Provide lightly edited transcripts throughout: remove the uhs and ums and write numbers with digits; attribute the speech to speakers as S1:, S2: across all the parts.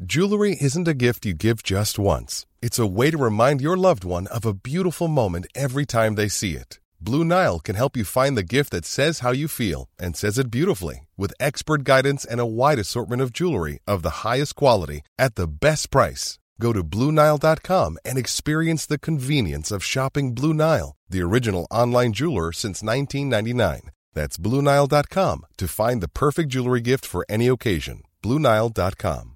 S1: Jewelry isn't a gift you give just once. It's a way to remind your loved one of a beautiful moment every time they see it. Blue Nile can help you find the gift that says how you feel and says it beautifully, with expert guidance and a wide assortment of jewelry of the highest quality at the best price. Go to BlueNile.com and experience the convenience of shopping Blue Nile, the original online jeweler since 1999. That's BlueNile.com to find the perfect jewelry gift for any occasion. BlueNile.com.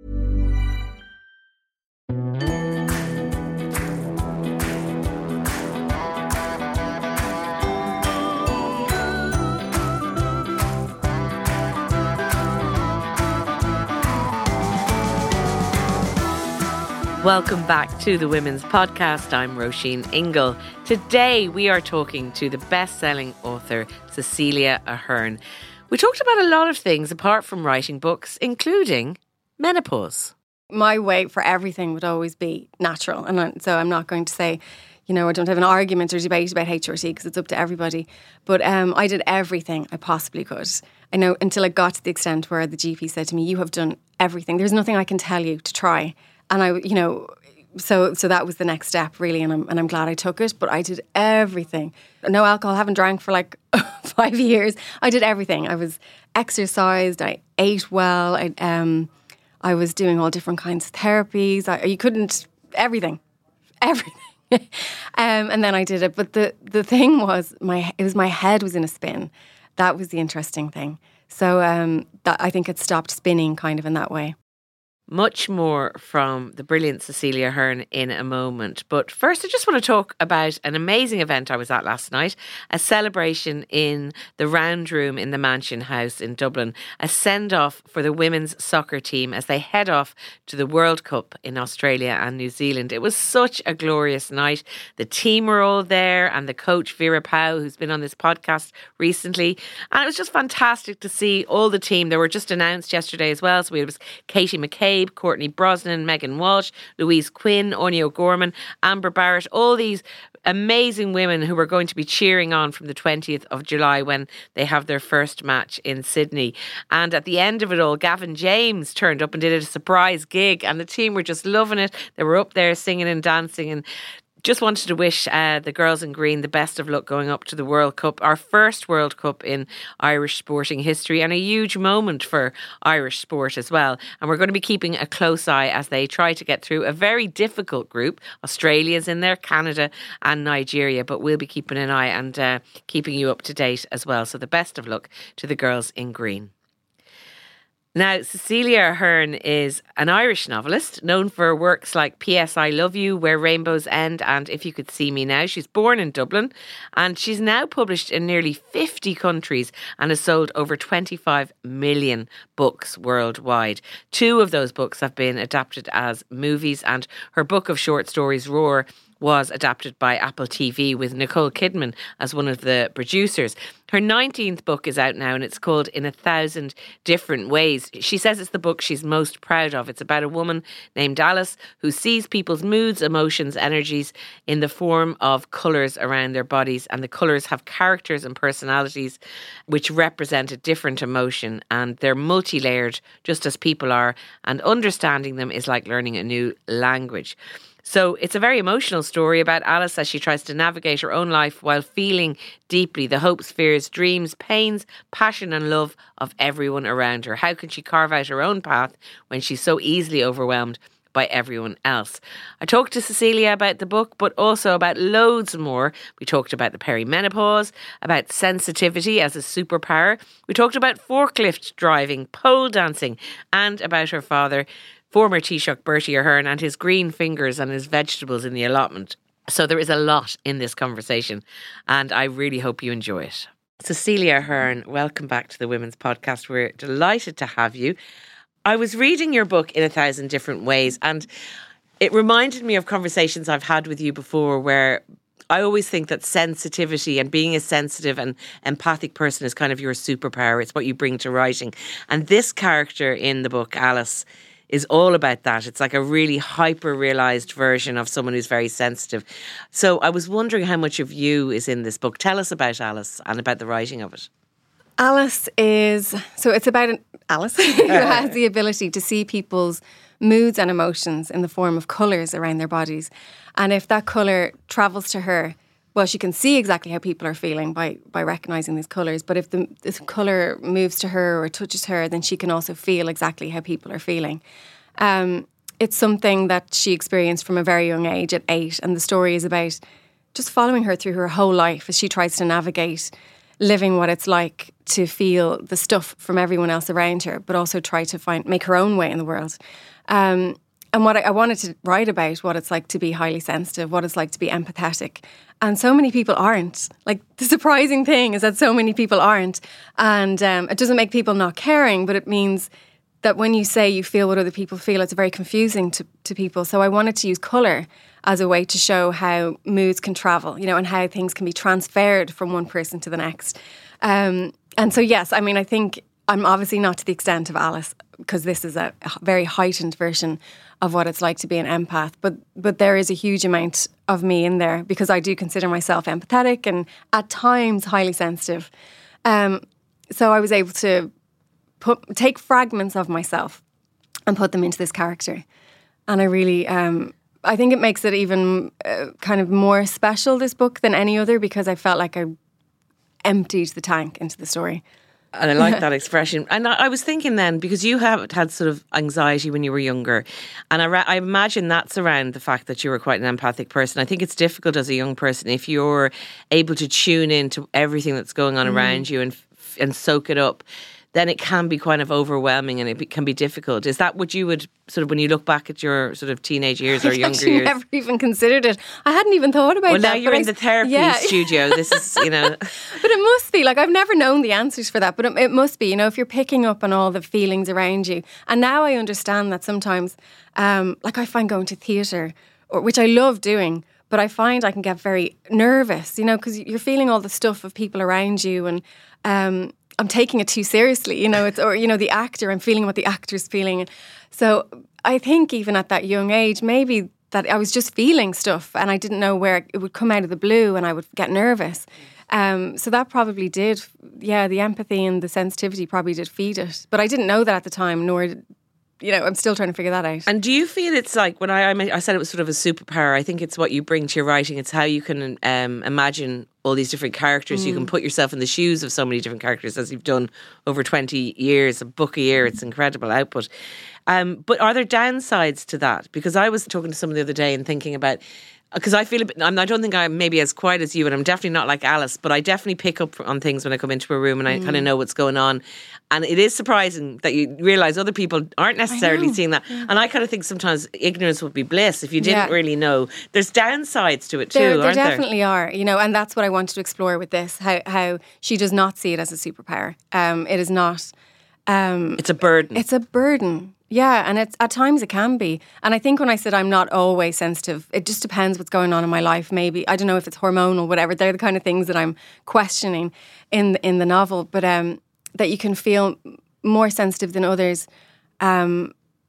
S2: Welcome back to the Women's Podcast. I'm Roisin Ingle. Today we are talking to the best-selling author Cecelia Ahern. We talked about a lot of things apart from writing books, including menopause.
S3: My way for everything would always be natural. And so I'm not going to say, I don't have an argument or debate about HRT because it's up to everybody. But I did everything I possibly could. I know until it got to the extent where the GP said to me, you have done everything. There's nothing I can tell you to try. And so that was the next step really, and I'm glad I took it. But I did everything. No alcohol, haven't drank for like 5 years. I did everything. I was exercised. I ate well. I was doing all different kinds of therapies. Everything. And then I did it. But the thing was, my head was in a spin. That was the interesting thing. So that I think it stopped spinning kind of in that way.
S2: Much more from the brilliant Cecelia Ahern in a moment. But first, I just want to talk about an amazing event I was at last night, a celebration in the Round Room in the Mansion House in Dublin, a send-off for the women's soccer team as they head off to the World Cup in Australia and New Zealand. It was such a glorious night. The team were all there and the coach Vera Pauw, who's been on this podcast recently. And it was just fantastic to see all the team. They were just announced yesterday as well. So it was Katie McCabe, Courtney Brosnan, Megan Walsh, Louise Quinn, Anya O'Gorman, Amber Barrett, all these amazing women who are going to be cheering on from the 20th of July when they have their first match in Sydney. And at the end of it all, Gavin James turned up and did a surprise gig and the team were just loving it. They were up there singing and dancing, and just wanted to wish the girls in green the best of luck going up to the World Cup, our first World Cup in Irish sporting history, and a huge moment for Irish sport as well. And we're going to be keeping a close eye as they try to get through a very difficult group. Australia's in there, Canada and Nigeria, but we'll be keeping an eye and keeping you up to date as well. So the best of luck to the girls in green. Now, Cecelia Ahern is an Irish novelist known for works like P.S. I Love You, Where Rainbows End and If You Could See Me Now. She's born in Dublin and she's now published in nearly 50 countries and has sold over 25 million books worldwide. 2 of those books have been adapted as movies, and her book of short stories, Roar, was adapted by Apple TV with Nicole Kidman as one of the producers. Her 19th book is out now and it's called In 1,000 Different Ways. She says it's the book she's most proud of. It's about a woman named Alice who sees people's moods, emotions, energies in the form of colours around their bodies, and the colours have characters and personalities which represent a different emotion, and they're multi-layered just as people are, and understanding them is like learning a new language. So it's a very emotional story about Alice as she tries to navigate her own life while feeling deeply the hopes, fears, dreams, pains, passion and love of everyone around her. How can she carve out her own path when she's so easily overwhelmed by everyone else? I talked to Cecelia about the book, but also about loads more. We talked about the perimenopause, about sensitivity as a superpower. We talked about forklift driving, pole dancing, and about her father, former Taoiseach Bertie Ahern, and his green fingers and his vegetables in the allotment. So there is a lot in this conversation and I really hope you enjoy it. Cecelia Ahern, welcome back to the Women's Podcast. We're delighted to have you. I was reading your book In 1,000 Different Ways and it reminded me of conversations I've had with you before where I always think that sensitivity and being a sensitive and empathic person is kind of your superpower. It's what you bring to writing. And this character in the book, Alice, is all about that. It's like a really hyper-realised version of someone who's very sensitive. So I was wondering how much of you is in this book. Tell us about Alice and about the writing of it.
S3: Alice is... So it's about Alice who has the ability to see people's moods and emotions in the form of colours around their bodies. And if that colour travels to her, well, she can see exactly how people are feeling by recognising these colours. But if this colour moves to her or touches her, then she can also feel exactly how people are feeling. It's something that she experienced from a very young age at 8. And the story is about just following her through her whole life as she tries to navigate living what it's like to feel the stuff from everyone else around her, but also try to make her own way in the world. And what I wanted to write about what it's like to be highly sensitive, what it's like to be empathetic. And so many people aren't. Like, the surprising thing is that so many people aren't. And it doesn't make people not caring, but it means that when you say you feel what other people feel, it's very confusing to people. So I wanted to use colour as a way to show how moods can travel, you know, and how things can be transferred from one person to the next. And so, yes, I mean, I think I'm obviously not to the extent of Alice, because this is a very heightened version of what it's like to be an empath. But there is a huge amount of me in there, because I do consider myself empathetic and at times highly sensitive. So I was able to take fragments of myself and put them into this character. And I really, I think it makes it even kind of more special, this book, than any other, because I felt like I emptied the tank into the story.
S2: And I like that expression. And I was thinking then, because you have had sort of anxiety when you were younger, and I imagine that's around the fact that you were quite an empathic person. I think it's difficult as a young person if you're able to tune into everything that's going on around you and soak it up. Then it can be kind of overwhelming and it can be difficult. Is that what you would sort of, when you look back at your sort of teenage years or younger years?
S3: I never even considered it. I hadn't even thought about that.
S2: Well, now you're in the therapy studio. This is, you know.
S3: But it must be, like, I've never known the answers for that, but it must be, you know, if you're picking up on all the feelings around you. And now I understand that sometimes, like, I find going to theatre, which I love doing, but I find I can get very nervous, you know, because you're feeling all the stuff of people around you, and I'm taking it too seriously, you know, or, you know, the actor, I'm feeling what the actor's feeling. So I think even at that young age, maybe that I was just feeling stuff and I didn't know where it would come out of the blue and I would get nervous. So that probably did, the empathy and the sensitivity probably did feed it. But I didn't know that at the time, nor, you know, I'm still trying to figure that out.
S2: And do you feel it's like, when I said it was sort of a superpower, I think it's what you bring to your writing. It's how you can imagine all these different characters. You can put yourself in the shoes of so many different characters, as you've done over 20 years, a book a year. It's incredible output. But are there downsides to that? Because I was talking to someone the other day and thinking about, because I feel a bit, I don't think I'm maybe as quiet as you, and I'm definitely not like Alice, but I definitely pick up on things when I come into a room and I kind of know what's going on. And it is surprising that you realise other people aren't necessarily seeing that. Yeah. And I kind of think sometimes ignorance would be bliss if you didn't really know. There's downsides to it too, aren't there?
S3: There definitely are, you know, and that's what I wanted to explore with this, how she does not see it as a superpower. It is not.
S2: It's a burden.
S3: It's a burden. Yeah, and at times it can be. And I think when I said I'm not always sensitive, it just depends what's going on in my life. Maybe, I don't know if it's hormonal, whatever. They're the kind of things that I'm questioning in the novel. But that you can feel more sensitive than others. And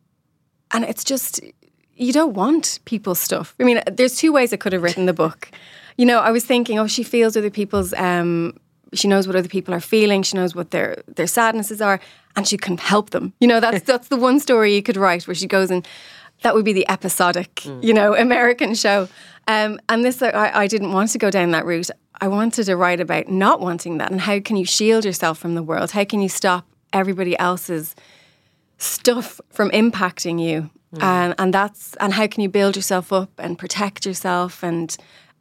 S3: it's just, you don't want people's stuff. I mean, there's two ways I could have written the book. You know, I was thinking, she feels other people's... she knows what other people are feeling. She knows what their sadnesses are, and she can help them. You know, that's the one story you could write where she goes, and that would be the episodic, you know, American show. And this, I didn't want to go down that route. I wanted to write about not wanting that, and how can you shield yourself from the world? How can you stop everybody else's stuff from impacting you? And how can you build yourself up and protect yourself? And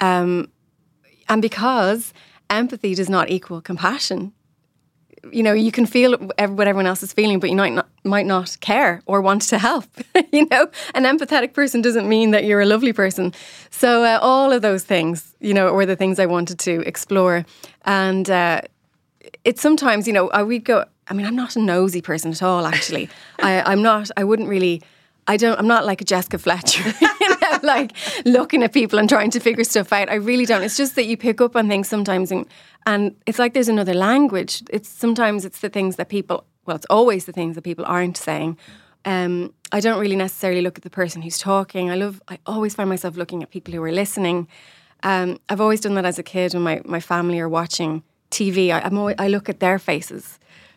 S3: because empathy does not equal compassion. You know, you can feel what everyone else is feeling, but you might not care or want to help. You know, an empathetic person doesn't mean that you're a lovely person. So all of those things, you know, were the things I wanted to explore. And it's sometimes, you know, I'm not a nosy person at all, actually. I'm not like a Jessica Fletcher, you know, like looking at people and trying to figure stuff out. I really don't. It's just that you pick up on things sometimes, and it's like there's another language. Sometimes it's the things that people, well, it's always the things that people aren't saying. I don't really necessarily look at the person who's talking. I always find myself looking at people who are listening. I've always done that as a kid when my family are watching TV. I look at their faces.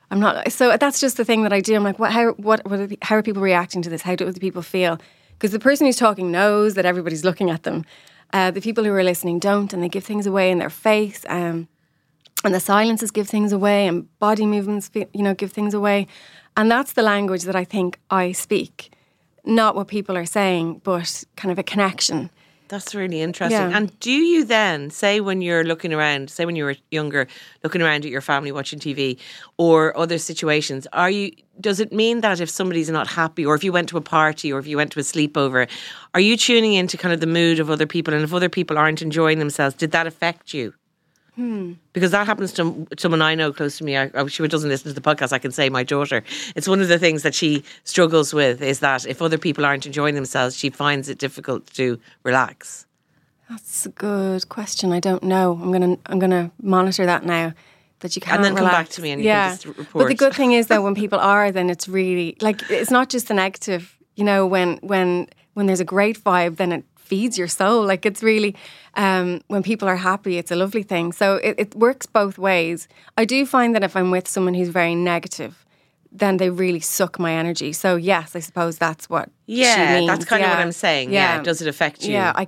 S3: I'm not. So that's just the thing that I do. I'm like, how are people reacting to this? How do other people feel? Because the person who's talking knows that everybody's looking at them. The people who are listening don't, and they give things away in their face. And the silences give things away, and body movements, give things away. And that's the language that I think I speak. Not what people are saying, but kind of a connection.
S2: That's really interesting.
S3: Yeah.
S2: And do you then, say when you're looking around, say when you were younger, looking around at your family watching TV or other situations, does it mean that if somebody's not happy, or if you went to a party, or if you went to a sleepover, are you tuning into kind of the mood of other people? And if other people aren't enjoying themselves, did that affect you? Because that happens to someone I know close to me. She doesn't listen to the podcast. I can say my daughter. It's one of the things that she struggles with, is that if other people aren't enjoying themselves, she finds it difficult to relax.
S3: That's a good question. I don't know. I'm gonna monitor that now. That you can't
S2: and then
S3: relax.
S2: Come back to me and you can just report.
S3: But the good thing is that when people are, then it's really like, it's not just the negative. When there's a great vibe, then it feeds your soul. Like, it's really, when people are happy, it's a lovely thing. So it works both ways. I do find that if I'm with someone who's very negative, then they really suck my energy. So yes, I suppose that's what she means.
S2: That's kind of what I'm saying. Yeah. Does it affect you?
S3: Yeah,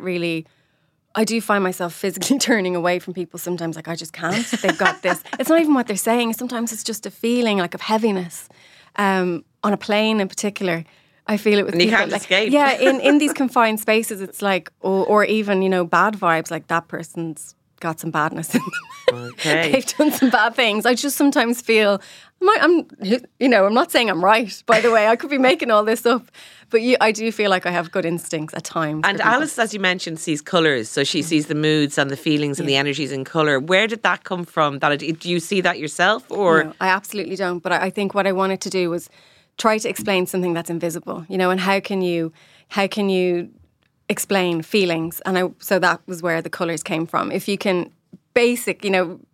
S3: I do find myself physically turning away from people sometimes. Like, I just can't. They've got this. It's not even what they're saying. Sometimes it's just a feeling like of heaviness. On a plane in particular, I feel it with
S2: and
S3: people.
S2: You can't escape.
S3: Yeah, in these confined spaces, it's like, or even, bad vibes, like that person's got some badness in them.
S2: Okay.
S3: They've done some bad things. I just sometimes feel, I'm not saying I'm right, by the way. I could be making all this up. But I do feel like I have good instincts at times.
S2: And Alice, as you mentioned, sees colours. So she sees the moods and the feelings and the energies in colour. Where did that come from? Do you see that yourself? Or?
S3: No, I absolutely don't. But I think what I wanted to do was try to explain something that's invisible, and how can you explain feelings? And so that was where the colours came from. If you can explain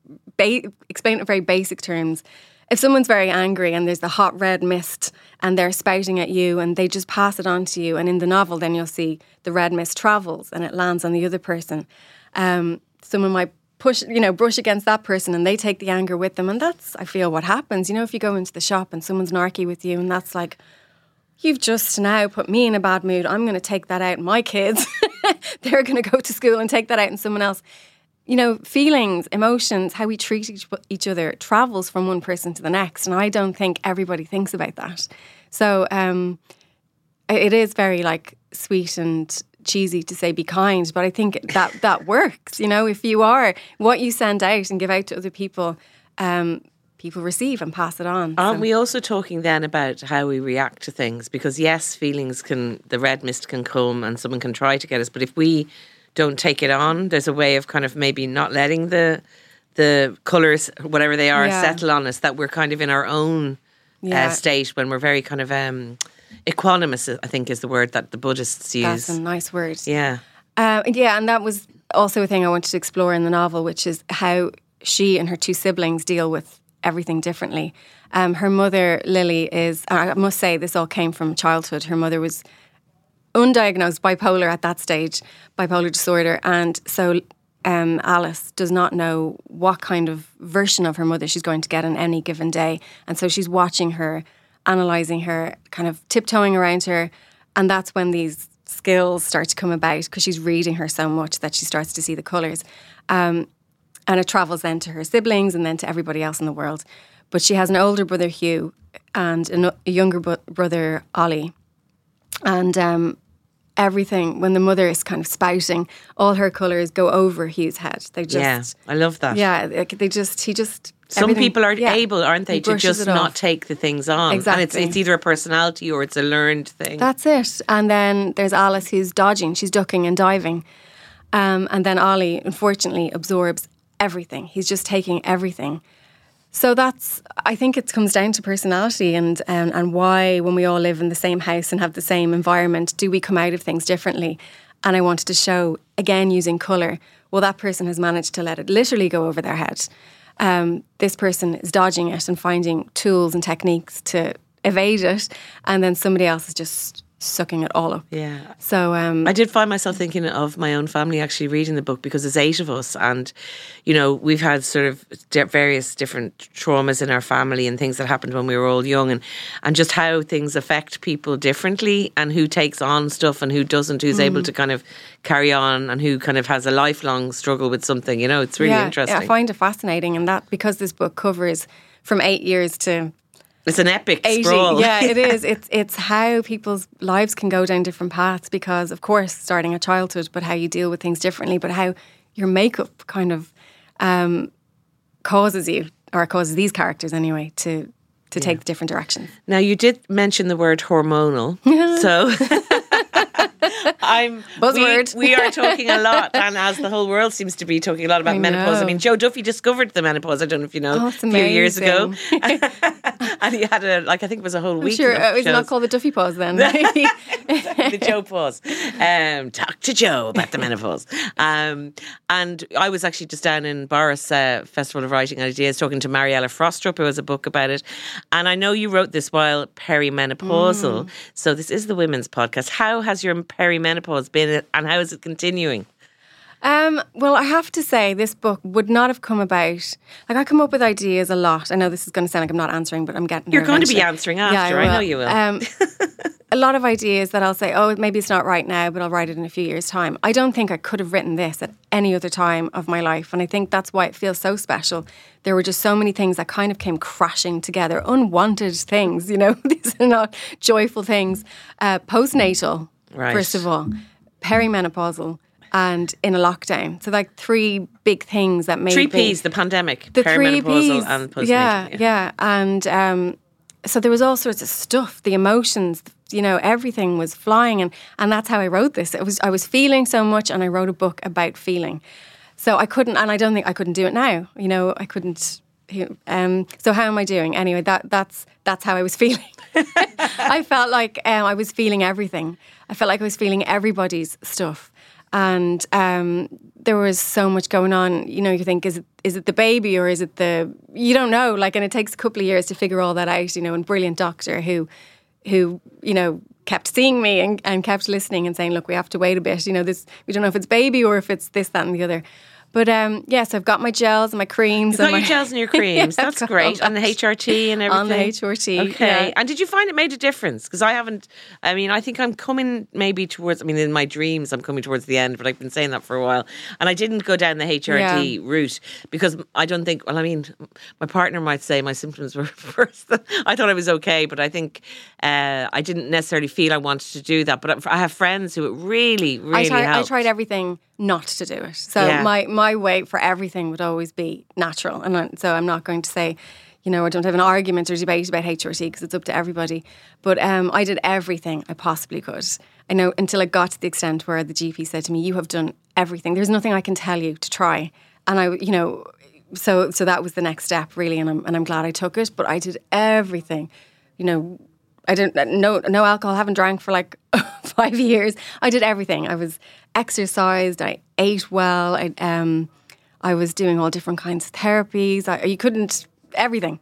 S3: it in very basic terms. If someone's very angry and there's the hot red mist and they're spouting at you and they just pass it on to you, and in the novel then you'll see the red mist travels and it lands on the other person. Someone might brush against that person and they take the anger with them, and that's, I feel, what happens. If you go into the shop and someone's narky with you, and that's like, you've just now put me in a bad mood, I'm going to take that out on my kids. They're going to go to school and take that out on someone else. Feelings, emotions, how we treat each other travels from one person to the next. And I don't think everybody thinks about that. So it is very sweet and cheesy to say be kind, but I think that works. If you are, what you send out and give out to other people, people receive and pass it on.
S2: Aren't we also talking then about how we react to things? Because yes, the red mist can come and someone can try to get us, but if we don't take it on, there's a way of kind of maybe not letting the colours, whatever they are, settle on us, that we're kind of in our own state when we're very kind of equanimous, I think is the word that the Buddhists use.
S3: That's a nice word.
S2: Yeah.
S3: And that was also a thing I wanted to explore in the novel, which is how she and her two siblings deal with everything differently. Her mother, Lily, I must say this all came from childhood. Her mother was undiagnosed bipolar at that stage, bipolar disorder, and so Alice does not know what kind of version of her mother she's going to get on any given day, and so she's watching her, analysing her, kind of tiptoeing around her, and that's when these skills start to come about, because she's reading her so much that she starts to see the colours, and it travels then to her siblings and then to everybody else in the world. But she has an older brother, Hugh, and a younger brother, Ollie, and everything, when the mother is kind of spouting, all her colours go over Hugh's head. They just...
S2: Yeah, I love that.
S3: Yeah, he just...
S2: Some people are able, aren't they, to just not take the things on.
S3: Exactly.
S2: And it's either a personality or it's a learned thing.
S3: That's it. And then there's Alice, who's dodging. She's ducking and diving. And then Ollie, unfortunately, absorbs everything. He's just taking everything. So I think it comes down to personality and why, when we all live in the same house and have the same environment, do we come out of things differently? And I wanted to show, again, using colour, well, that person has managed to let it literally go over their head. This person is dodging it and finding tools and techniques to evade it, and then somebody else is just sucking it all up.
S2: Yeah.
S3: So
S2: I did find myself thinking of my own family actually reading the book, because there's 8 of us, and you know, we've had sort of various different traumas in our family and things that happened when we were all young, and just how things affect people differently, and who takes on stuff and who doesn't, who's able to kind of carry on, and who kind of has a lifelong struggle with something. You know, it's really interesting.
S3: I find it fascinating, and that because this book covers from 8 years to
S2: it's an epic
S3: 80.
S2: scroll.
S3: Yeah, it is. It's how people's lives can go down different paths because, of course, starting at childhood, but how you deal with things differently, but how your makeup kind of causes you, or causes these characters anyway, to take different directions.
S2: Now, you did mention the word hormonal, so
S3: Buzzword.
S2: We are talking a lot, and as the whole world seems to be talking a lot about menopause. I mean, Joe Duffy discovered the menopause, I don't know if you know, a few years ago. And he had I think it was a whole week.
S3: Sure, it's not called the Duffy pause then.
S2: The Joe pause. Talk to Joe about the menopause. And I was actually just down in Boris Festival of Writing Ideas talking to Mariella Frostrup, who has a book about it. And I know you wrote this while perimenopausal. So this is the Women's Podcast. How has your perimenopause been, and how is it continuing?
S3: Well, I have to say this book would not have come about. Like, I come up with ideas a lot. I know this is going to sound like I'm not answering, but I'm getting there.
S2: You're going to be answering after. I know you will.
S3: A lot of ideas that I'll say, oh, maybe it's not right now, but I'll write it in a few years' time. I don't think I could have written this at any other time of my life. And I think that's why it feels so special. There were just so many things that kind of came crashing together. Unwanted things, you know. These are not joyful things. Postnatal, first of all. Perimenopausal. And in a lockdown. So like 3 big things that made
S2: 3 Ps, the pandemic,
S3: the
S2: perimenopausal 3 Ps. And postnatal.
S3: Yeah. And so there was all sorts of stuff, the emotions, you know, everything was flying. And that's how I wrote this. I was feeling so much, and I wrote a book about feeling. So I couldn't, and I don't think I couldn't do it now. You know, I couldn't. So how am I doing? Anyway, that's how I was feeling. I felt like I was feeling everything. I felt like I was feeling everybody's stuff. And there was so much going on. You know, you think, is it the baby, or is it you don't know. Like, and it takes a couple of years to figure all that out. You know, and brilliant doctor who you know kept seeing me and kept listening and saying, look, we have to wait a bit. You know, we don't know if it's baby or if it's this, that, and the other. But so I've got my gels and my creams.
S2: You've got your gels and your creams. That's great. And the HRT and everything.
S3: On the HRT.
S2: Okay.
S3: Yeah.
S2: And did you find it made a difference? Because I think I'm coming maybe towards, in my dreams, I'm coming towards the end, but I've been saying that for a while. And I didn't go down the HRT route because I don't think, my partner might say my symptoms were worse. I thought I was okay, but I think I didn't necessarily feel I wanted to do that. But I have friends who it really, really helped.
S3: I tried everything not to do it. So my way for everything would always be natural. And so I'm not going to say, you know, I don't have an argument or debate about HRT because it's up to everybody. But I did everything I possibly could. I know, until I got to the extent where the GP said to me, you have done everything. There's nothing I can tell you to try. And so that was the next step really. And I'm glad I took it. But I did everything, you know. I didn't no alcohol. Haven't drank for like 5 years. I did everything. I was exercised. I ate well. I was doing all different kinds of therapies. You couldn't everything.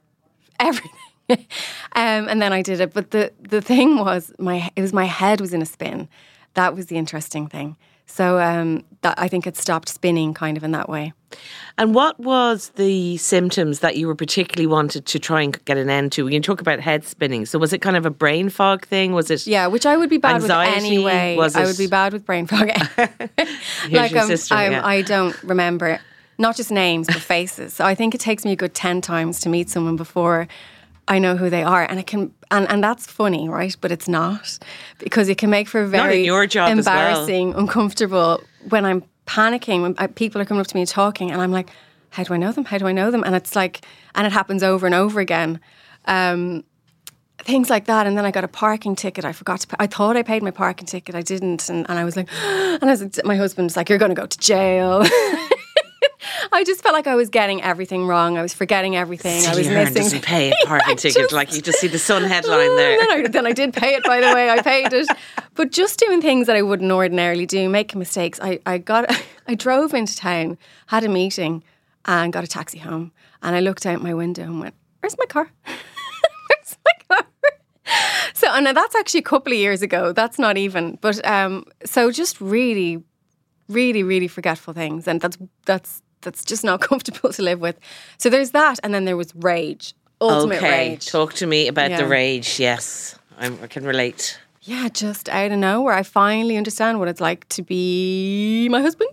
S3: And then I did it. But the thing was, my head was in a spin. That was the interesting thing. So that I think it stopped spinning kind of in that way.
S2: And what was the symptoms that you were particularly wanted to try and get an end to? You talk about head spinning. So was it kind of a brain fog thing? Was it
S3: which I would be bad
S2: anxiety?
S3: With anyway. I would be bad with brain fog.
S2: Like your sister,
S3: I don't remember, not just names, but faces. So I think it takes me a good 10 times to meet someone before I know who they are, and it can, and that's funny, right? But it's not, because it can make for a very embarrassing, uncomfortable when I'm panicking, when people are coming up to me and talking, and I'm like, how do I know them? How do I know them? And it's like, and it happens over and over again. Things like that. And then I got a parking ticket. I forgot to pay. I thought I paid my parking ticket. I didn't. And I was like, my husband's like, you're going to go to jail. I just felt like I was getting everything wrong. I was forgetting everything. I was missing.
S2: Doesn't pay a parking ticket. Like, you just see the Sun headline there.
S3: Then I did pay it, by the way. I paid it. But just doing things that I wouldn't ordinarily do, making mistakes. I drove into town, had a meeting, and got a taxi home. And I looked out my window and went, where's my car? Where's my car? So, and that's actually a couple of years ago. That's not even. But so just really, really, really forgetful things, and that's just not comfortable to live with. So there's that, and then there was rage, ultimate rage.
S2: Talk to me about the rage. Yes, I can relate.
S3: Yeah, just out of nowhere, I finally understand what it's like to be my husband.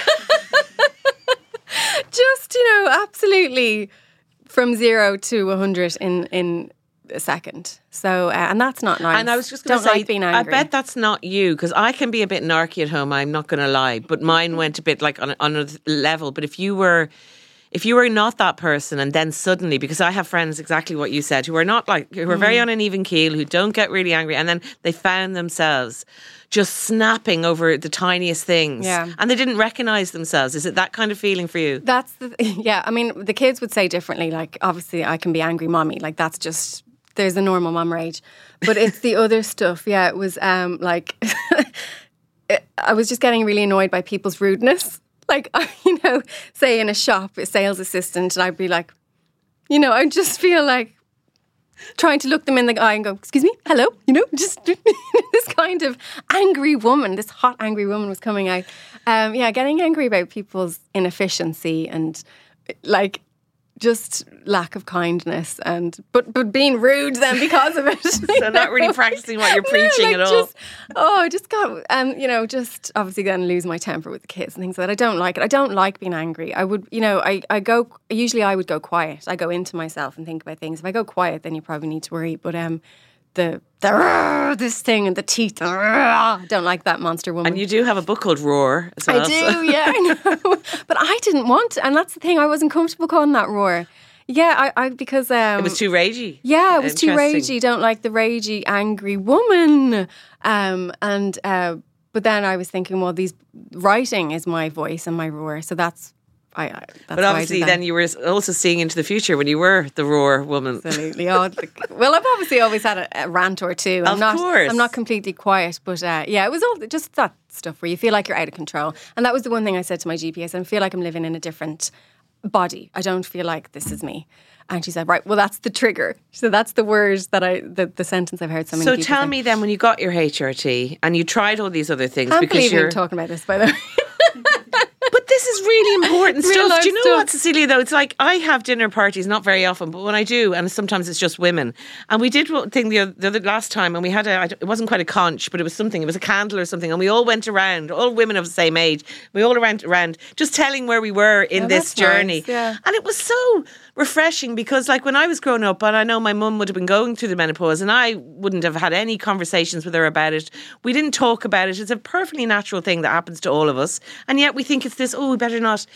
S3: Just, absolutely from 0 to 100 in a second. So, and that's not nice.
S2: And I was just going to say,
S3: like being angry.
S2: I bet that's not you, because I can be a bit narky at home, I'm not going to lie, but mine went a bit like on a level. But if you were not that person, and then suddenly, because I have friends exactly what you said, who are very on an even keel, who don't get really angry, and then they found themselves just snapping over the tiniest things, and they didn't recognise themselves. Is it that kind of feeling for you?
S3: That's yeah. I mean, the kids would say differently. Like, obviously, I can be angry, mommy. Like, that's just, there's a normal mum rage, but it's the other stuff. Yeah, it was like I was just getting really annoyed by people's rudeness. Like, say in a shop, a sales assistant, and I'd be like, I just feel like trying to look them in the eye and go, excuse me, hello, just this kind of angry woman, this hot angry woman was coming out. Getting angry about people's inefficiency and like just lack of kindness, and but being rude then because of it.
S2: So not really practicing what you're preaching at all.
S3: I just got just obviously then lose my temper with the kids and things like that. I don't like it. I don't like being angry. I would I would go quiet. I go into myself and think about things. If I go quiet, then you probably need to worry. But this thing and the teeth. I don't like that monster woman.
S2: And you do have a book called Roar as well.
S3: I do, yeah, I know. But I didn't want, and that's the thing, I wasn't comfortable calling that Roar. Yeah, I because
S2: it was too ragey.
S3: Yeah, it was too ragey. Don't like the ragey, angry woman. But then I was thinking, well, writing is my voice and my roar, so that's.
S2: But obviously then you were also seeing into the future when you were the Roar woman.
S3: Absolutely. Well, I've obviously always had a rant or two.
S2: Of course.
S3: I'm not completely quiet, but it was all just that stuff where you feel like you're out of control. And that was the one thing I said to my GP. I said, I feel like I'm living in a different body. I don't feel like this is me. And she said, right, well, that's the trigger. So that's the words that the sentence I've heard so many people say.
S2: So tell me then, when you got your HRT and you tried all these other things.
S3: I can't believe you're talking about this, by the way.
S2: But this is really important stuff. Do you know
S3: stuff.
S2: what, Cecilia, though? It's like I have dinner parties, not very often, but when I do, and sometimes it's just women. And we did one thing the other last time, and we had it wasn't quite a conch, but it was something, it was a candle or something, and we all went around, all women of the same age, we all went around just telling where we were in this journey.
S3: Nice, yeah.
S2: And it was so refreshing because, like, when I was growing up, and I know my mum would have been going through the menopause, and I wouldn't have had any conversations with her about it. We didn't talk about it. It's a perfectly natural thing that happens to all of us, and yet we think it's this, we better not,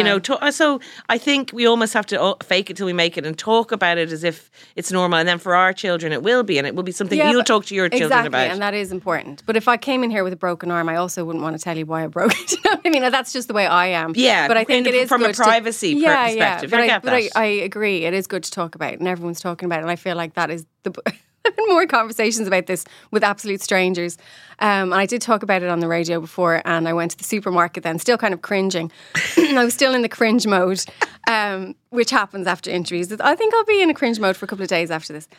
S2: so I think we almost have to fake it till we make it and talk about it as if it's normal, and then for our children it will be, and it will be something you'll talk to your children about.
S3: And that is important. But if I came in here with a broken arm, I also wouldn't want to tell you why I broke it. You know what I mean? That's just the way I am.
S2: Yeah,
S3: but I think it is
S2: from
S3: good
S2: a privacy perspective.
S3: But I agree. It is good to talk about, and everyone's talking about it. And I feel like that is I've had more conversations about this with absolute strangers. And I did talk about it on the radio before, and I went to the supermarket then, still kind of cringing. I was still in the cringe mode, which happens after interviews. I think I'll be in a cringe mode for a couple of days after this.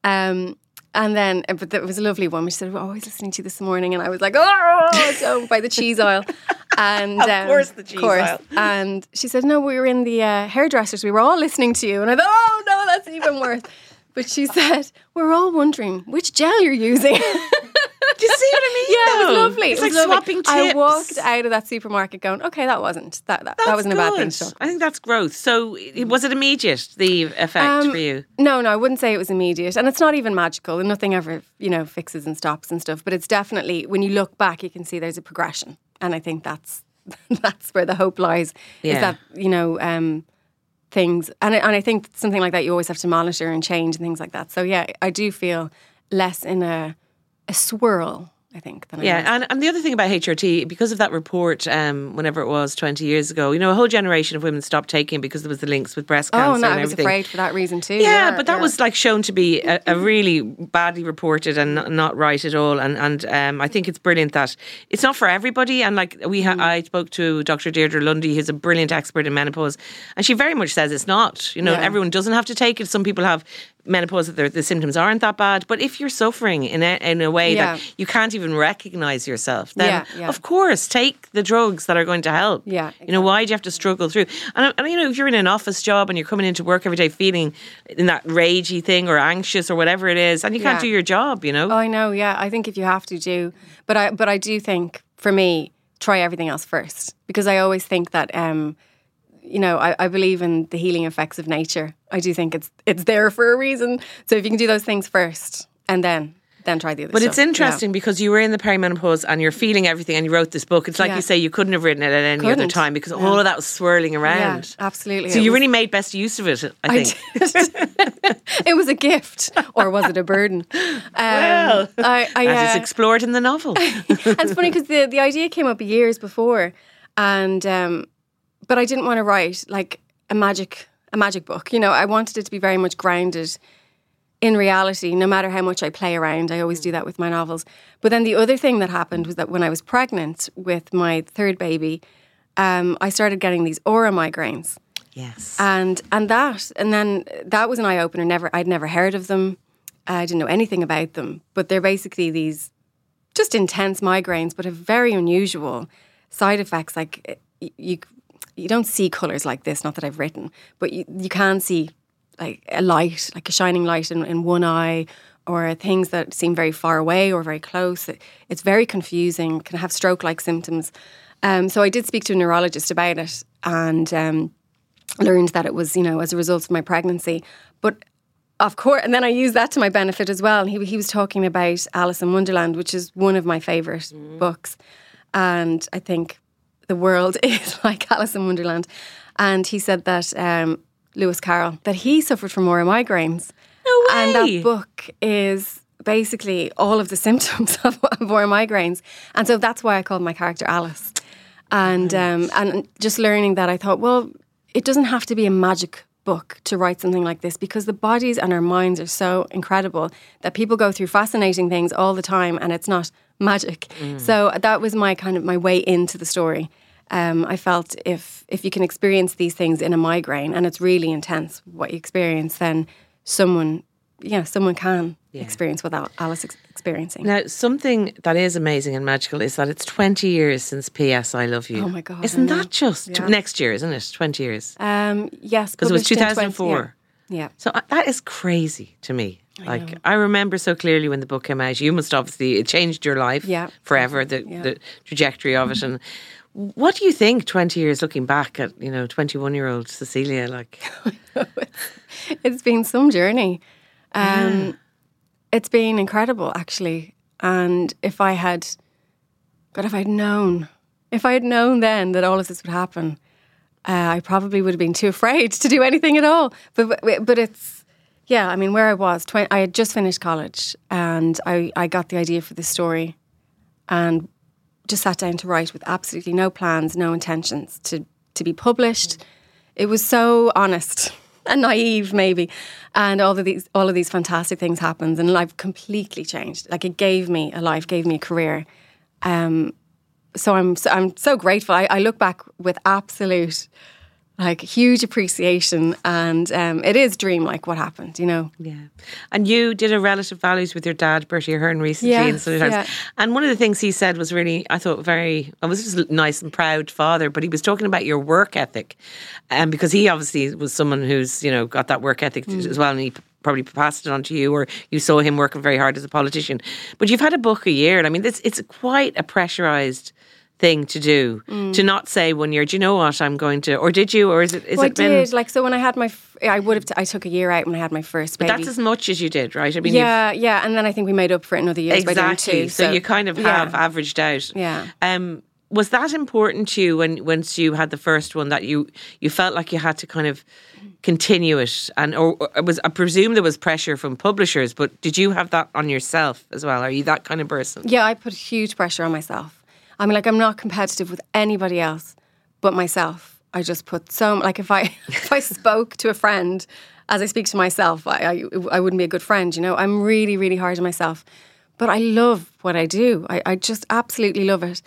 S3: And then, but there was a lovely woman. She said, I was listening to you this morning. And I was like, don't buy the cheese oil. And
S2: of course, the cheese oil.
S3: And she said, no, we were in the hairdressers. We were all listening to you. And I thought, no, that's even worse. But she said, we're all wondering which gel you're using.
S2: Do you see what I mean?
S3: Yeah, it was lovely.
S2: It's like swapping tips.
S3: I walked out of that supermarket going, okay, that wasn't a bad thing to talk about.
S2: I think that's growth. So was it immediate, the effect for you?
S3: No, I wouldn't say it was immediate. And it's not even magical. And nothing ever, fixes and stops and stuff. But it's definitely, when you look back, you can see there's a progression. And I think that's where the hope lies.
S2: Yeah.
S3: Is that, things. And I think something like that you always have to monitor and change and things like that. So yeah, I do feel less in a swirl, I think. Than
S2: and the other thing about HRT, because of that report, whenever it was 20 years ago, a whole generation of women stopped taking because there was the links with breast cancer.
S3: And I was afraid for that reason too.
S2: Yeah, but that was like shown to be a really badly reported and not right at all. And I think it's brilliant that it's not for everybody. And like I spoke to Dr. Deirdre Lundy, who's a brilliant expert in menopause, and she very much says it's not. Everyone doesn't have to take it. Some people have menopause, that the symptoms aren't that bad. But if you're suffering in a way that you can't even recognise yourself, then of course take the drugs that are going to help.
S3: Yeah, exactly.
S2: You know, why do you have to struggle through? And you know, if you're in an office job and you're coming into work every day feeling in that ragey thing or anxious or whatever it is, and you can't do your job, you know.
S3: Oh, I know. Yeah, I think if you have to do, but I do think for me, try everything else first, because I always think that. You know, I believe in the healing effects of nature. I do think it's there for a reason. So if you can do those things first and then try the other stuff.
S2: But it's interesting because you were in the perimenopause and you're feeling everything and you wrote this book. It's like you say, you couldn't have written it at any other time because all of that was swirling around.
S3: Yeah, absolutely.
S2: So you really made best use of it, I think.
S3: It was a gift, or was it a burden?
S2: Well, as it's explored in the novel.
S3: And it's funny because the idea came up years before, and but I didn't want to write like a magic book. You know, I wanted it to be very much grounded in reality, no matter how much I play around. I always do that with my novels. But then the other thing that happened was that when I was pregnant with my third baby, I started getting these aura migraines.
S2: Yes.
S3: And then that was an eye opener. I'd never heard of them. I didn't know anything about them. But they're basically these just intense migraines, but have very unusual side effects. Like you don't see colours like this, not that I've written, but you can see like a light, like a shining light in one eye, or things that seem very far away or very close. It's very confusing, can have stroke-like symptoms. So I did speak to a neurologist about it and learned that it was, you know, as a result of my pregnancy. But of course, and then I used that to my benefit as well. He was talking about Alice in Wonderland, which is one of my favourite books. And I think the world is like Alice in Wonderland. And he said that Lewis Carroll, that he suffered from aura migraines.
S2: No way.
S3: And that book is basically all of the symptoms of aura migraines. And so that's why I called my character Alice. And just learning that, I thought, well, it doesn't have to be a magic book to write something like this, because the bodies and our minds are so incredible that people go through fascinating things all the time and it's not magic. So that was my way into the story. I felt if you can experience these things in a migraine and it's really intense what you experience, then someone can experience what Alice is experiencing.
S2: Now, something that is amazing and magical is that it's 20 years since P.S. I Love You.
S3: Oh my God.
S2: Isn't that just next year, isn't it? 20 years.
S3: Yes.
S2: Because it was 2004.
S3: Yeah.
S2: So that is crazy to me. I remember so clearly when the book came out. You must obviously, it changed your life forever, the trajectory of it. And what do you think 20 years looking back at, 21-year-old Cecilia? Like,
S3: it's been some journey. It's been incredible, actually. And if I had known then that all of this would happen, I probably would have been too afraid to do anything at all. But it's, where I was, I had just finished college and I got the idea for this story and just sat down to write with absolutely no plans, no intentions to be published. It was so honest and naive, maybe, and all of these fantastic things happened, and life completely changed. Like, it gave me a life, gave me a career. So I'm so grateful. I look back with absolute, huge appreciation, and it is dream-like what happened, Yeah.
S2: And you did a relative values with your dad, Bertie Ahern, recently in Sunday Times. Yeah. And one of the things he said was really, I thought, I was just a nice and proud father, but he was talking about your work ethic. Because he obviously was someone who's, got that work ethic as well, and he probably passed it on to you, or you saw him working very hard as a politician. But you've had a book a year, and I mean, it's quite a pressurised thing to do, to not say 1 year, do you know what, I'm going to, or did you, or is it
S3: I did, so when I had I took a year out when I had my first baby.
S2: But that's as much as you did, right? I mean,
S3: yeah, and then I think we made up for it another year by doing two.
S2: So you kind of have averaged out.
S3: Yeah.
S2: Was that important to you once you had the first one, that you felt like you had to kind of continue it, or I presume there was pressure from publishers, but did you have that on yourself as well? Are you that kind of person?
S3: Yeah, I put huge pressure on myself. I mean, I'm not competitive with anybody else but myself. I just put if I spoke to a friend as I speak to myself, I wouldn't be a good friend, I'm really, really hard on myself. But I love what I do. I just absolutely love it.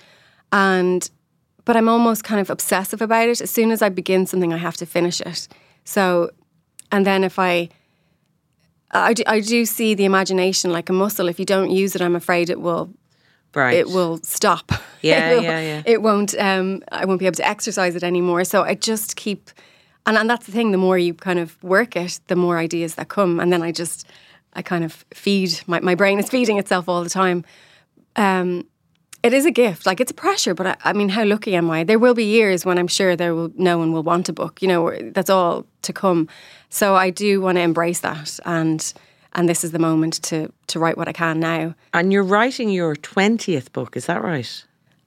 S3: But I'm almost kind of obsessive about it. As soon as I begin something, I have to finish it. So, and then if I I do see the imagination like a muscle. If you don't use it, I'm afraid it will stop.
S2: Yeah.
S3: It won't. I won't be able to exercise it anymore. So I just keep, and that's the thing. The more you kind of work it, the more ideas that come, and then I kind of feed. My brain is feeding itself all the time. It is a gift. Like, it's a pressure, but I mean, how lucky am I? There will be years when I'm sure no one will want a book. That's all to come. So I do want to embrace that, and this is the moment to write what I can now.
S2: And you're writing your 20th book, is that right?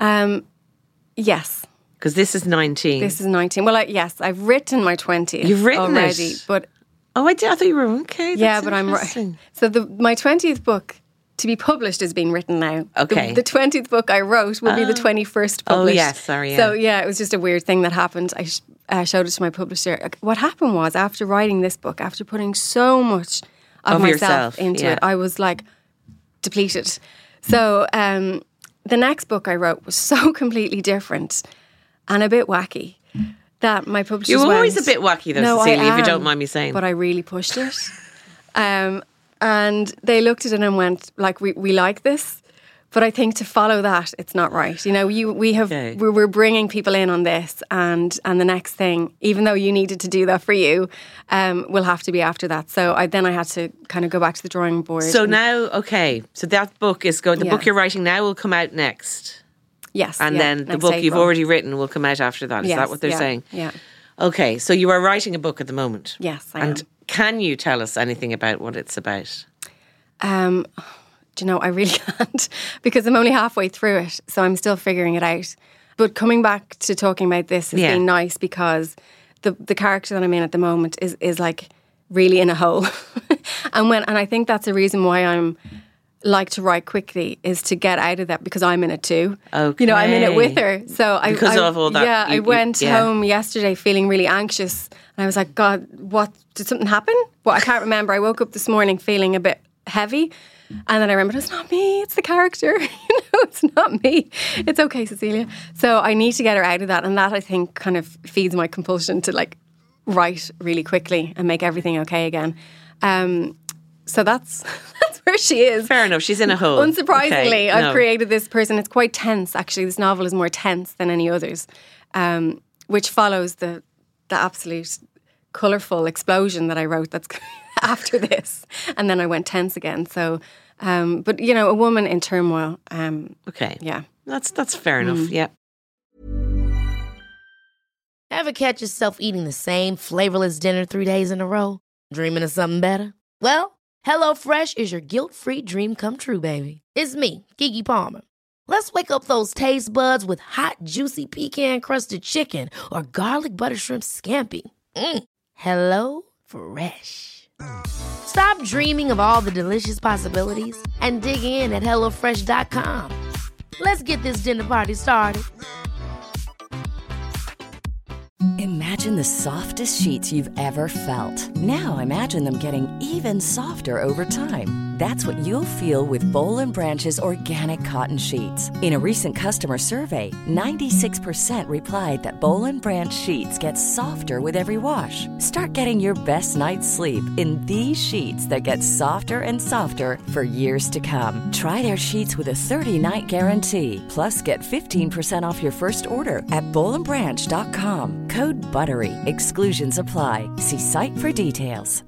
S3: Yes.
S2: Because this is 19.
S3: This is 19. Well, yes, I've written my 20th.
S2: You've written
S3: already,
S2: it?
S3: But
S2: oh, I thought you were okay.
S3: Yeah, but I'm right. So my 20th book to be published is being written now.
S2: Okay.
S3: The 20th book I wrote will be the 21st published.
S2: Oh, yes, sorry. Yeah.
S3: So, yeah, it was just a weird thing that happened. I showed it to my publisher. What happened was, after writing this book, after putting so much of myself into it, I was like depleted. So, the next book I wrote was so completely different and a bit wacky that my publishers
S2: You're always a bit wacky, though, Cecilia, if you don't mind me saying.
S3: But I really pushed it. And they looked at it and went, like, we like this, but I think to follow that, it's not right. We're bringing people in on this, and the next thing, even though you needed to do that for you, will have to be after that. So I had to kind of go back to the drawing board.
S2: So now, so that book is going. The book you're writing now will come out next.
S3: Yes,
S2: and then the book you've already written will come out after that. Is that what they're saying?
S3: Yeah.
S2: Okay, so you are writing a book at the moment.
S3: Yes, I am.
S2: Can you tell us anything about what it's about?
S3: Do you know, I really can't, because I'm only halfway through it, so I'm still figuring it out. But coming back to talking about this has been nice, because the character that I'm in at the moment is like really in a hole. and I think that's a reason why I'm like to write quickly, is to get out of that, because I'm in it too.
S2: Okay.
S3: I'm in it with her. So
S2: because of all that.
S3: Yeah, I went home yesterday feeling really anxious, and I was like, God, what, did something happen? Well, I can't remember. I woke up this morning feeling a bit heavy, and then I remembered, it's not me, it's the character. It's not me. It's okay, Cecilia. So I need to get her out of that, and that, I think, kind of feeds my compulsion to like write really quickly and make everything okay again. So that's where she is.
S2: Fair enough. She's in a hole.
S3: Unsurprisingly, I've created this person. It's quite tense, actually. This novel is more tense than any others, which follows the absolute colourful explosion that I wrote that's after this. And then I went tense again. So, but, a woman in turmoil.
S2: Okay.
S3: Yeah.
S2: That's fair enough. Yeah.
S4: Ever catch yourself eating the same flavorless dinner 3 days in a row? Dreaming of something better? Well, HelloFresh is your guilt-free dream come true, baby. It's me, Keke Palmer. Let's wake up those taste buds with hot, juicy pecan-crusted chicken or garlic butter shrimp scampi. Hello Fresh. Stop dreaming of all the delicious possibilities and dig in at HelloFresh.com. Let's get this dinner party started.
S5: Imagine the softest sheets you've ever felt. Now imagine them getting even softer over time. That's what you'll feel with Boll & Branch's organic cotton sheets. In a recent customer survey, 96% replied that Boll & Branch sheets get softer with every wash. Start getting your best night's sleep in these sheets that get softer and softer for years to come. Try their sheets with a 30-night guarantee. Plus, get 15% off your first order at bollandbranch.com. Code BUTTERY. Exclusions apply. See site for details.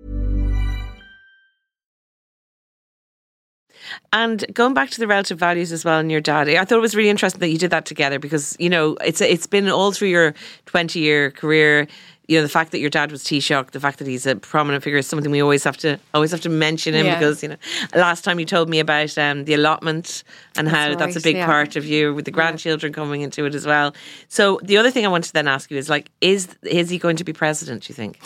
S2: And going back to the relative values as well in your dad, I thought it was really interesting that you did that together, because, it's been all through your 20-year career. The fact that your dad was Taoiseach, the fact that he's a prominent figure is something we always have to mention him, because, last time you told me about the allotment and how that's a big part of you, with the grandchildren coming into it as well. So the other thing I wanted to then ask you is, is he going to be president, do you think?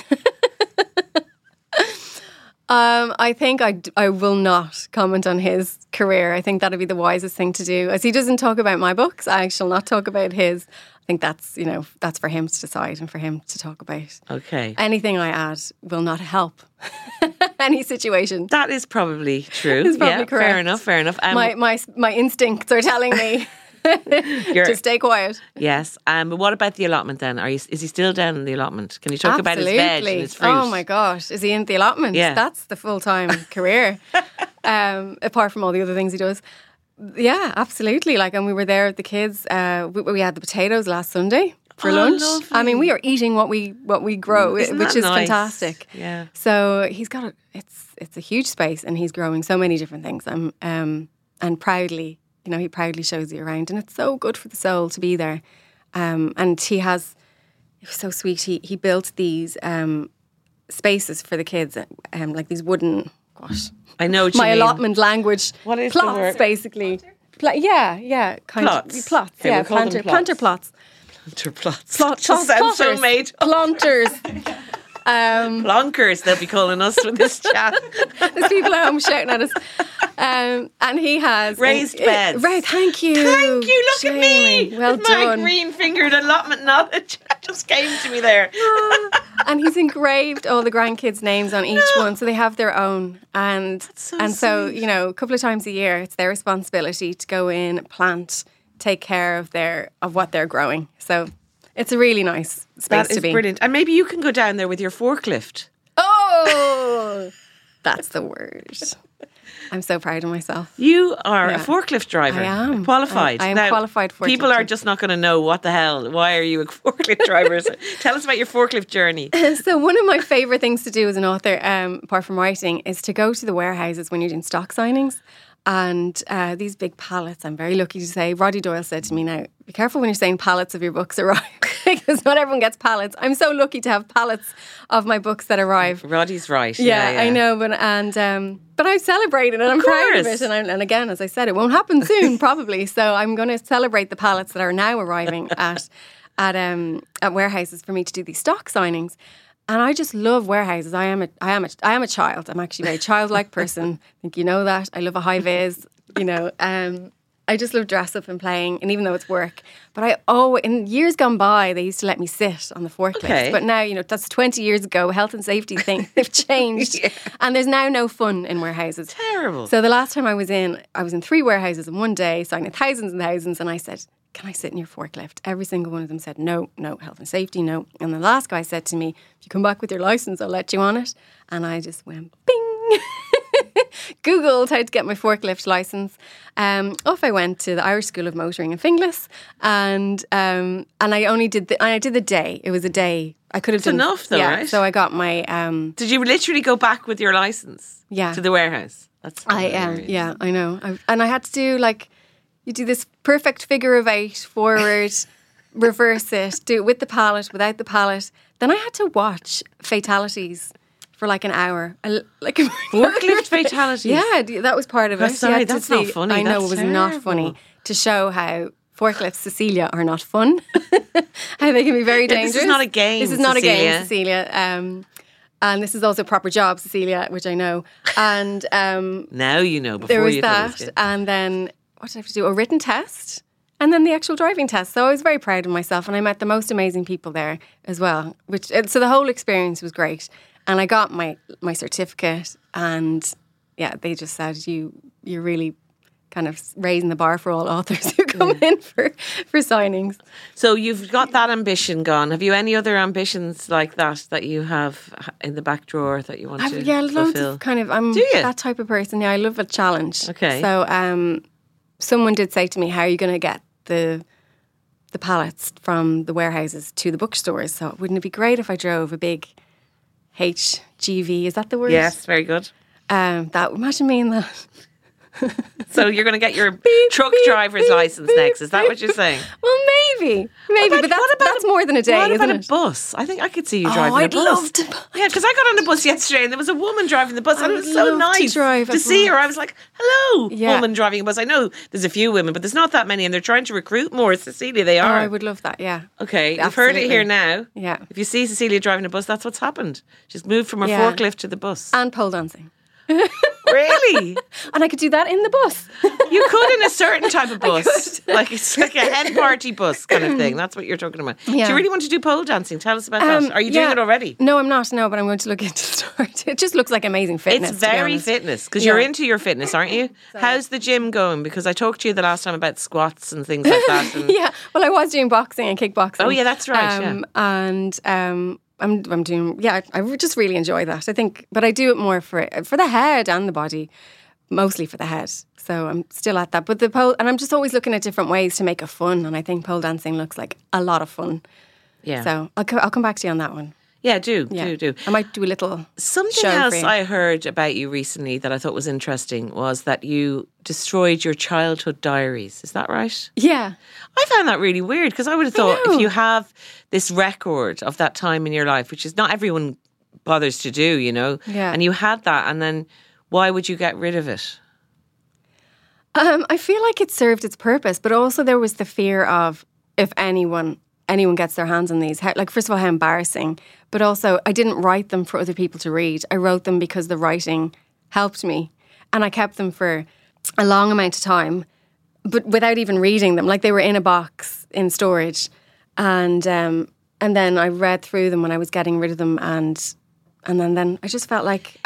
S3: I think I will not comment on his career. I think that'd be the wisest thing to do. As he doesn't talk about my books, I shall not talk about his. I think that's for him to decide and for him to talk about.
S2: Okay.
S3: Anything I add will not help any situation.
S2: That is probably true.
S3: It's probably correct.
S2: Fair enough.
S3: My instincts are telling me. Just stay quiet.
S2: Yes. But what about the allotment then? Is he still down in the allotment? Can you talk about his veg and his fruit?
S3: Oh my gosh, is he in the allotment?
S2: Yeah.
S3: That's the full-time career. Apart from all the other things he does. Yeah, absolutely. And we were there with the kids. We had the potatoes last Sunday for lunch.
S2: Lovely.
S3: I mean, we are eating what we grow,
S2: Isn't
S3: which
S2: that
S3: is
S2: nice?
S3: fantastic.
S2: Yeah.
S3: So he's got it's a huge space, and he's growing so many different things. And proudly, he proudly shows you around, and it's so good for the soul to be there. And it was so sweet. He built these spaces for the kids, like these wooden. Gosh,
S2: I know what you
S3: my
S2: mean.
S3: allotment language.
S2: What is the
S3: plots,
S2: word?
S3: basically? Yeah, kind
S2: Plots.
S3: of plots.
S2: Okay,
S3: Yeah,
S2: we'll call them
S3: planter plots.
S2: Planter plots.
S3: Plots.
S2: Just sounds so made up.
S3: Planters.
S2: Plonkers, they'll be calling us with this chat.
S3: There's people at home shouting at us. And he has
S2: Raised beds.
S3: Right, thank you.
S2: Thank you, look at me.
S3: Jamie. Well
S2: My
S3: done.
S2: green-fingered allotment knowledge just came to me there.
S3: And he's engraved all the grandkids' names on each one, so they have their own. And
S2: so
S3: so
S2: sweet.
S3: a couple of times a year, it's their responsibility to go in, plant, take care of what they're growing. So it's a really nice space
S2: That
S3: to
S2: is
S3: be.
S2: brilliant. And maybe you can go down there with your forklift.
S3: Oh, that's the word. I'm so proud of myself.
S2: You are a
S3: Yeah.
S2: forklift driver.
S3: I am.
S2: Qualified.
S3: I am
S2: Now,
S3: qualified forklift
S2: People are
S3: driver.
S2: just not going to know what the hell. Why are you a forklift driver? So tell us about your forklift journey.
S3: So one of my favourite things to do as an author, apart from writing, is to go to the warehouses when you're doing stock signings. And these big pallets, I'm very lucky to say, Roddy Doyle said to me, now, be careful when you're saying pallets of your books arrive, because not everyone gets pallets. I'm so lucky to have pallets of my books that arrive.
S2: Roddy's right.
S3: Yeah, I know, but I'm celebrating it. I'm proud of
S2: course.
S3: it, and again, as I said, it won't happen soon, probably. So I'm going to celebrate the pallets that are now arriving at warehouses for me to do these stock signings. And I just love warehouses. I am a child. I'm actually a very childlike person. I think you know that. I love a high vis. I just love dress up and playing, and even though it's work. But in years gone by, they used to let me sit on the forklift.
S2: Okay.
S3: But now, that's 20 years ago. Health and safety things have changed, and there's now no fun in warehouses.
S2: Terrible.
S3: So the last time I was in 3 warehouses in one day, signing thousands and thousands, and I said, can I sit in your forklift? Every single one of them said, no, health and safety, no. And the last guy said to me, if you come back with your license, I'll let you on it. And I just went, bing. Googled how to get my forklift license. Off I went to the Irish School of Motoring in Finglas. And I only did the day. It was a day. I could have done
S2: enough though, right?
S3: So I got my...
S2: Did you literally go back with your license?
S3: Yeah.
S2: To the warehouse? That's
S3: I
S2: hilarious.
S3: yeah, I know. And I had to do you do this perfect figure of 8 forward, reverse it, do it with the pallet, without the pallet. Then I had to watch fatalities for an hour.
S2: Forklift fatalities?
S3: Yeah, that was part of it.
S2: Sorry,
S3: You had to
S2: that's not
S3: see-
S2: funny.
S3: I know
S2: That's
S3: it was not
S2: terrible.
S3: funny, to show how forklifts, Cecilia, are not fun. How they can be very
S2: Yeah,
S3: dangerous.
S2: this is not a game,
S3: This is not
S2: Cecilia.
S3: a game, Cecilia. And this is also a proper job, Cecilia, which I know. And
S2: Now you know. Before
S3: there was
S2: you thought it was
S3: that,
S2: good.
S3: and then what did I have to do? A written test, and then the actual driving test. So I was very proud of myself, and I met the most amazing people there as well. So the whole experience was great, and I got my certificate, and yeah, they just said you're really kind of raising the bar for all authors who come in for signings.
S2: So you've got that ambition gone. Have you any other ambitions like that you have in the back drawer that you want to
S3: Loads
S2: fulfill?
S3: of kind of. I'm
S2: Do you?
S3: that type of person. Yeah, I love a challenge.
S2: Okay.
S3: So someone did say to me, "How are you going to get the pallets from the warehouses to the bookstores?" So wouldn't it be great if I drove a big HGV? Is that the word?
S2: Yes, very good.
S3: Imagine me in that.
S2: So you're going to get your truck driver's license next. Is that what you're saying?
S3: Well, maybe, but that's more than a day,
S2: What
S3: isn't
S2: about
S3: it?
S2: a bus? I think I could see you driving a
S3: I'd
S2: bus.
S3: love to.
S2: Yeah, because I got on a bus yesterday and there was a woman driving the bus and it
S3: would
S2: was so
S3: love to
S2: nice
S3: drive a
S2: see her.
S3: bus.
S2: I was like, hello,
S3: Yeah.
S2: woman driving a bus. I know there's a few women, but there's not that many and they're trying to recruit more. Cecilia, they
S3: Oh,
S2: are.
S3: I would love that. Yeah.
S2: Okay, you've heard it
S3: Absolutely.
S2: here now.
S3: Yeah.
S2: If you see Cecilia driving a bus, that's what's happened. She's moved from her
S3: Yeah.
S2: forklift to the bus.
S3: And pole dancing.
S2: Really?
S3: And I could do that in the bus.
S2: You could in a certain type of bus. Like it's like a hen party bus kind of thing. That's what you're talking about.
S3: Yeah.
S2: Do you really want to do pole dancing? Tell us about that. Are you doing it already?
S3: No, I'm not. No, but I'm going to look into it. It just looks like amazing fitness.
S2: It's
S3: to be
S2: very
S3: honest.
S2: fitness because you're into your fitness, aren't you? How's the gym going? Because I talked to you the last time about squats and things like that. And
S3: Yeah. Well, I was doing boxing and kickboxing.
S2: Oh, yeah, that's right.
S3: And I'm doing. Yeah, I just really enjoy that. I think, but I do it more for the head and the body, mostly for the head. So I'm still at that. But the pole, and I'm just always looking at different ways to make it fun. And I think pole dancing looks like a lot of fun.
S2: Yeah.
S3: So I'll come back to you on that one.
S2: Yeah, do.
S3: I might do a little
S2: Something
S3: show
S2: else
S3: for you.
S2: I heard about you recently that I thought was interesting was that you destroyed your childhood diaries. Is that right?
S3: Yeah.
S2: I found that really weird because I would have thought
S3: know.
S2: if you have this record of that time in your life, which is not everyone bothers to do, you know,
S3: Yeah.
S2: and you had that, and then why would you get rid of it?
S3: I feel like it served its purpose, but also there was the fear of if anyone gets their hands on these, like first of all, how embarrassing, but also I didn't write them for other people to read. I wrote them because the writing helped me, and I kept them for a long amount of time, but without even reading them. Like they were in a box in storage, and then I read through them when I was getting rid of them, and then I just felt like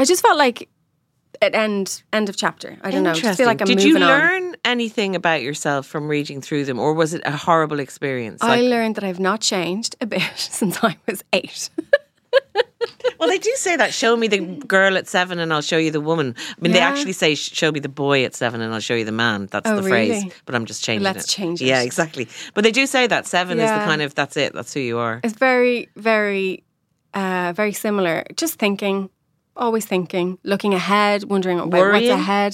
S3: an end of chapter. I don't know. I just feel like I'm
S2: Did
S3: moving
S2: you
S3: on.
S2: learn anything about yourself from reading through them, or was it a horrible experience?
S3: I learned that I've not changed a bit since I was 8.
S2: Well, they do say that. Show me the girl at 7 and I'll show you the woman. I mean, they
S3: Yeah.
S2: actually say, show me the boy at 7 and I'll show you the man. That's
S3: Oh,
S2: the phrase.
S3: really?
S2: But I'm just changing
S3: Let's change it.
S2: Yeah, exactly. But they do say that 7 is the
S3: Yeah.
S2: kind of, that's it. That's who you are.
S3: It's very, very, very similar. Just thinking, always thinking, looking ahead, wondering about
S2: Worrying?
S3: what's ahead.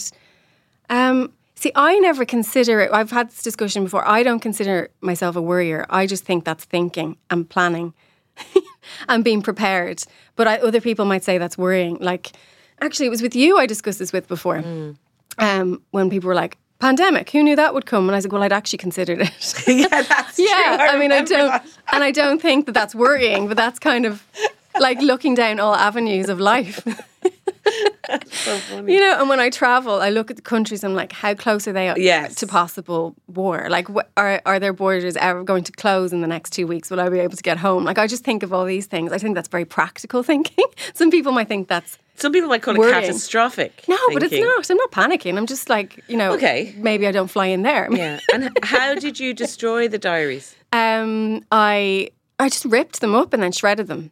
S3: See, I never consider it. I've had this discussion before. I don't consider myself a worrier. I just think that's thinking and planning and being prepared. But other people might say that's worrying. Like, actually, it was with you I discussed this with before. When people were like, pandemic, who knew that would come? And I said, well, I'd actually considered it.
S2: Yeah, that's true.
S3: Yeah, I mean, I
S2: remember
S3: don't,
S2: that.
S3: and I don't think that that's worrying, but that's kind of like looking down all avenues of life.
S2: So funny.
S3: You know, and when I travel, I look at the countries. I'm like, how close are they
S2: Yes.
S3: to possible war? Like, are their borders ever going to close in the next 2 weeks? Will I be able to get home? Like, I just think of all these things. I think that's very practical thinking. Some people might think that's
S2: Some people might call it
S3: Worrying.
S2: catastrophic.
S3: no, but it's
S2: thinking.
S3: not. I'm not panicking. I'm just like, you know,
S2: Okay.
S3: maybe I don't fly in there.
S2: Yeah. And how did you destroy the diaries?
S3: I just ripped them up and then shredded them.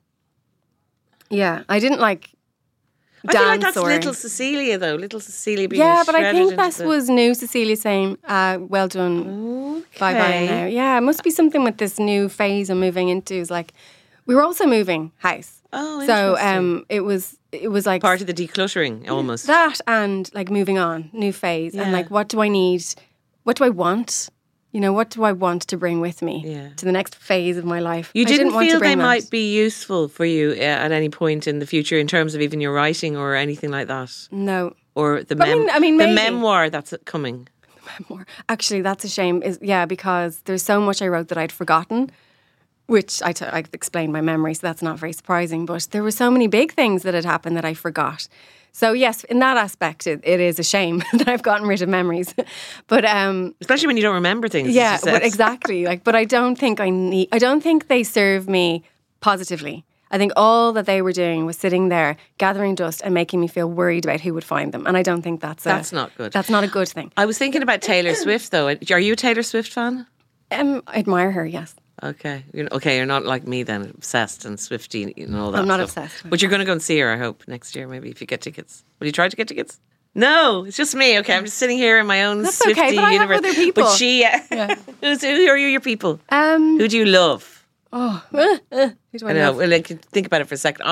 S3: Yeah, I didn't like
S2: I feel like
S3: dance
S2: that's
S3: or
S2: little Cecilia, though. Little Cecilia being
S3: yeah, but I
S2: shredded
S3: think
S2: into
S3: this
S2: the-
S3: was new Cecilia saying, "Well done, bye bye
S2: Okay.
S3: now." Yeah, it must be something with this new phase I'm moving into. Is like we were also moving house.
S2: Oh,
S3: so
S2: interesting.
S3: it was like
S2: part of the decluttering, almost.
S3: that and like moving on, new phase,
S2: Yeah.
S3: and like what do I need? What do I want? You know, what do I want to bring with me
S2: Yeah.
S3: to the next phase of my life?
S2: You
S3: I
S2: didn't
S3: want to
S2: feel they
S3: bring that.
S2: might be useful for you at any point in the future in terms of even your writing or anything like that?
S3: No.
S2: Or the,
S3: I mean,
S2: the
S3: maybe.
S2: memoir that's coming?
S3: More. Actually, that's a shame. Because there's so much I wrote that I'd forgotten, which I've explained my memory, so that's not very surprising. But there were so many big things that had happened that I forgot. So yes, in that aspect, it is a shame that I've gotten rid of memories. But
S2: Especially when you don't remember things. as
S3: yeah,
S2: you said.
S3: but exactly. Like, but I don't think I don't think they serve me positively. I think all that they were doing was sitting there gathering dust and making me feel worried about who would find them. And I don't think that's
S2: not good.
S3: That's not a good thing.
S2: I was thinking about Taylor Swift, though. Are you a Taylor Swift fan?
S3: I admire her. Yes.
S2: Okay. You're not like me then, obsessed and Swiftie and all that
S3: I'm not
S2: stuff.
S3: obsessed.
S2: But you're going to go and see her, I hope, next year, maybe, if you get tickets. Will you try to get tickets? No, it's just me. Okay, I'm just sitting here in my own
S3: That's
S2: Swiftie
S3: okay, but I have
S2: universe.
S3: other people.
S2: But she, who are your people?
S3: Who
S2: Who do you love?
S3: do I
S2: I know.
S3: love?
S2: Well, like, think about it for a second.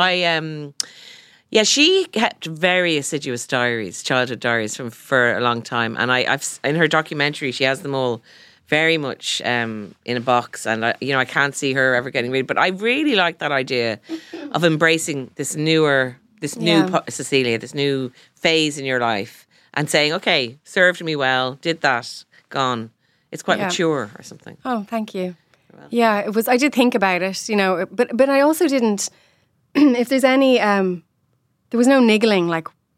S2: She kept very assiduous diaries, childhood diaries, for a long time, and I've in her documentary she has them all very much in a box, and I can't see her ever getting rid. But I really like that idea of embracing this new Cecilia, this new phase in your life, and saying, "Okay, served me well, did that, gone." It's quite
S3: Yeah.
S2: mature or something.
S3: Oh, thank you. Yeah, it was. I did think about it, but I also didn't. If there's any, there was no niggling. Like,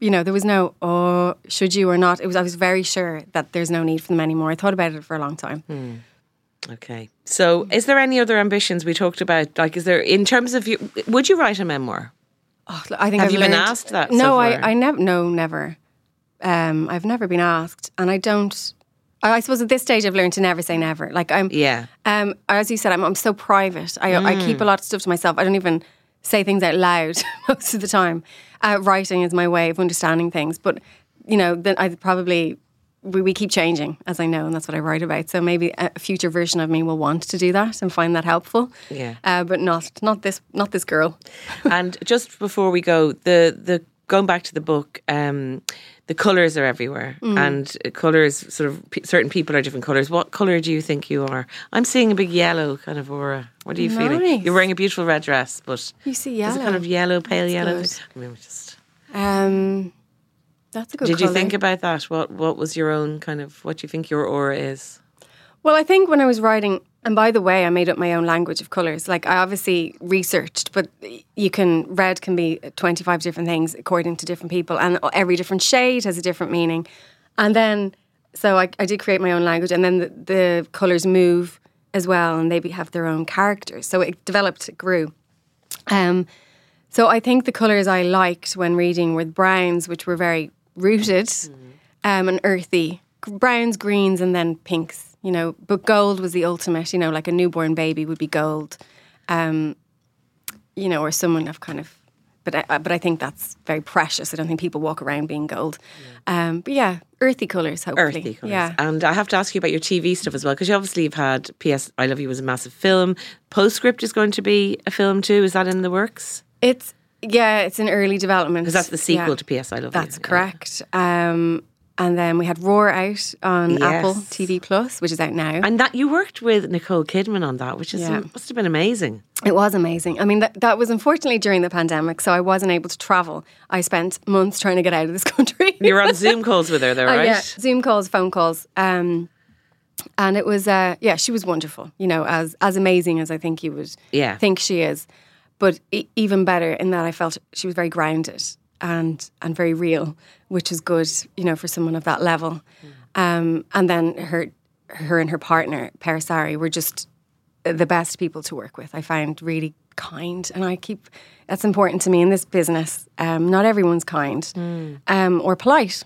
S3: there was no, oh, should you or not? I was very sure that there's no need for them anymore. I thought about it for a long time.
S2: Okay. So is there any other ambitions we talked about? Like, is there, in terms of, would you write a memoir?
S3: Oh, I think
S2: Have
S3: I've
S2: you been
S3: learned-
S2: asked that
S3: No,
S2: so far?
S3: I never. No, never. I've never been asked, and I don't. I suppose at this stage I've learned to never say never. Like I'm.
S2: Yeah.
S3: As you said, I'm so private. I keep a lot of stuff to myself. I don't even say things out loud most of the time. Writing is my way of understanding things, but then I probably. We keep changing, as I know, and that's what I write about. So maybe a future version of me will want to do that and find that helpful.
S2: Yeah.
S3: But not this girl.
S2: And just before we go, the going back to the book, the colours are everywhere, and colours sort of certain people are different colours. What colour do you think you are? I'm seeing a big yellow kind of aura. What are you feeling?
S3: Nice.
S2: You're wearing a beautiful red dress, but
S3: You see
S2: is
S3: yellow.
S2: it kind of yellow, pale
S3: That's
S2: yellow?
S3: good.
S2: I mean, just.
S3: That's a good
S2: Did you
S3: colour.
S2: think about that? What was your own kind of, what do you think your aura is?
S3: Well, I think when I was writing, and by the way, I made up my own language of colours. Like I obviously researched, but red can be 25 different things according to different people, and every different shade has a different meaning. And then, so I did create my own language, and then the colours move as well, and they have their own characters. So it developed, it grew. So I think the colours I liked when reading were the browns, which were very rooted and earthy. Browns, greens, and then pinks, But gold was the ultimate, like a newborn baby would be gold, or someone of kind of... But I think that's very precious. I don't think people walk around being gold. But yeah, earthy colours, hopefully.
S2: Earthy colours.
S3: Yeah.
S2: And I have to ask you about your TV stuff as well, because you obviously have had P.S. I Love You was a massive film. Postscript is going to be a film too. Is that in the works?
S3: It's in early development.
S2: Because that's the sequel
S3: Yeah.
S2: to P.S. I Love You.
S3: That's correct. And then we had Roar out on
S2: Yes.
S3: Apple TV Plus, which is out now.
S2: And that you worked with Nicole Kidman on that, which is
S3: Yeah.
S2: must have been amazing.
S3: It was amazing. I mean, that was unfortunately during the pandemic, so I wasn't able to travel. I spent months trying to get out of this country.
S2: You were on Zoom calls with her, though, right?
S3: Yeah, Zoom calls, phone calls. And it was, she was wonderful, as amazing as I think you would think she is. But even better in that I felt she was very grounded and very real, which is good, for someone of that level. And then her and her partner, Parasari, were just the best people to work with. I found really kind, and that's important to me in this business. Not everyone's kind or polite.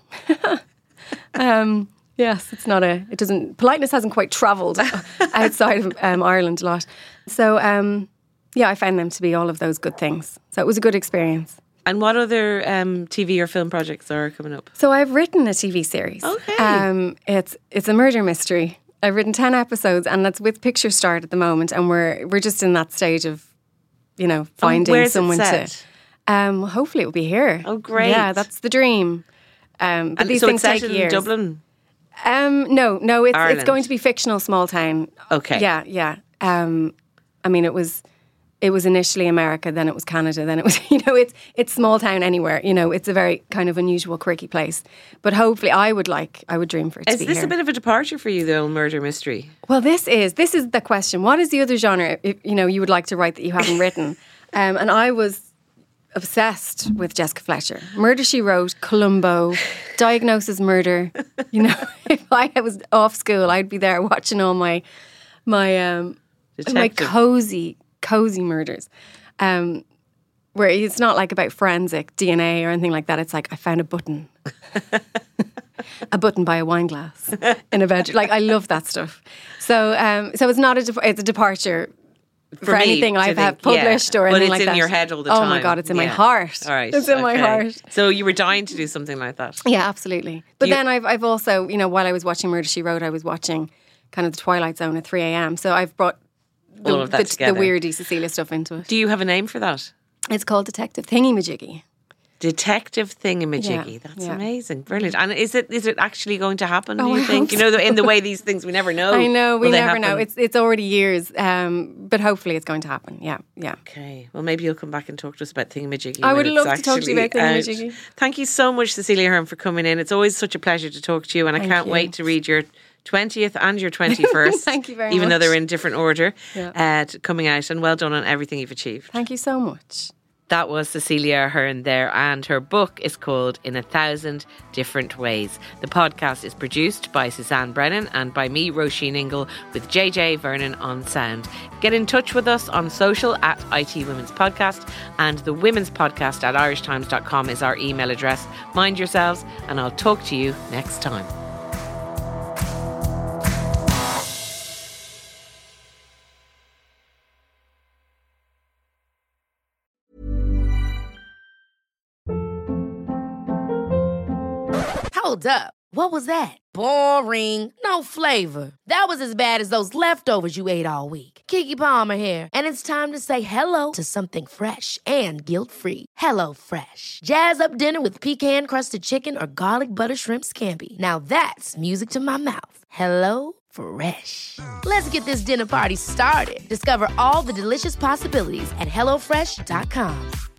S3: Yes, politeness hasn't quite travelled outside of Ireland a lot. So, I found them to be all of those good things. So it was a good experience.
S2: And what other TV or film projects are coming up?
S3: So I've written a TV series.
S2: Okay.
S3: It's a murder mystery. I've written 10 episodes, and that's with Picture Start at the moment, and we're just in that stage of, finding
S2: where's it
S3: someone
S2: set?
S3: to. Hopefully, it will be here.
S2: Oh, great.
S3: Yeah, that's the dream. But
S2: And
S3: these
S2: so
S3: things
S2: it's set
S3: take
S2: in
S3: years.
S2: Dublin?
S3: No, it's
S2: Ireland.
S3: going to be fictional small town.
S2: Okay.
S3: Yeah. I mean, it was initially America, then it was Canada, then it was, it's small town anywhere. It's a very kind of unusual, quirky place. But hopefully I would dream for it to
S2: Is
S3: be
S2: this
S3: here.
S2: a bit of a departure for you, though, murder mystery?
S3: Well, this is the question. What is the other genre, you would like to write that you haven't written? And I was obsessed with Jessica Fletcher. Murder, She Wrote, Columbo, Diagnosis Murder. If I was off school, I'd be there watching all my
S2: Detective.
S3: cozy murders. Where it's not like about forensic DNA or anything like that. It's like I found a button. A button by a wine glass in a bedroom. Like I love that stuff. So it's not it's a departure for
S2: me,
S3: anything
S2: to
S3: I've
S2: think,
S3: published or
S2: But
S3: anything
S2: it's
S3: like that.
S2: in your head all the
S3: Oh
S2: time.
S3: my God, it's in my
S2: Yeah.
S3: heart.
S2: All right.
S3: It's in my
S2: okay.
S3: heart.
S2: So you were dying to do something like that.
S3: Yeah, absolutely. But
S2: you-
S3: then I've also, while I was watching Murder, She Wrote, I was watching kind of The Twilight Zone at 3 a.m. So I've brought
S2: All of that
S3: the
S2: together.
S3: weirdy Cecilia stuff into it.
S2: Do you have a name for that?
S3: It's called Detective Thingy-Majiggy.
S2: Detective Thingamajiggy.
S3: Yeah,
S2: That's
S3: yeah.
S2: amazing. Brilliant. And is it actually going to happen, do
S3: Oh,
S2: you
S3: I
S2: think?
S3: hope so.
S2: In the way these things, we never know.
S3: I know, we
S2: Will they
S3: never know.
S2: happen?
S3: It's already years, but hopefully it's going to happen. Yeah.
S2: Okay. Well, maybe you'll come back and talk to us about Thingamajiggy.
S3: I
S2: when
S3: would
S2: it's
S3: love to talk to you about
S2: actually
S3: Thingamajiggy.
S2: out. Thank you so much, Cecilia Hearn, for coming in. It's always such a pleasure to talk to you, and I
S3: Thank
S2: can't
S3: you.
S2: wait to read your 20th and your 21st.
S3: Thank you very
S2: Even though
S3: much.
S2: they're in different order
S3: Yeah.
S2: coming out. And well done on everything you've achieved.
S3: Thank you so much.
S2: That was Cecilia Ahern there, and her book is called In 1,000 Different Ways. The podcast is produced by Suzanne Brennan and by me, Roisin Ingle, with JJ Vernon on sound. Get in touch with us on social at IT Women's Podcast, and the Women's Podcast at irishtimes.com is our email address. Mind yourselves, and I'll talk to you next time.
S4: Hold up. What was that? Boring. No flavor. That was as bad as those leftovers you ate all week. Keke Palmer here, and it's time to say hello to something fresh and guilt-free. Hello Fresh. Jazz up dinner with pecan-crusted chicken or garlic butter shrimp scampi. Now that's music to my mouth. Hello Fresh. Let's get this dinner party started. Discover all the delicious possibilities at HelloFresh.com.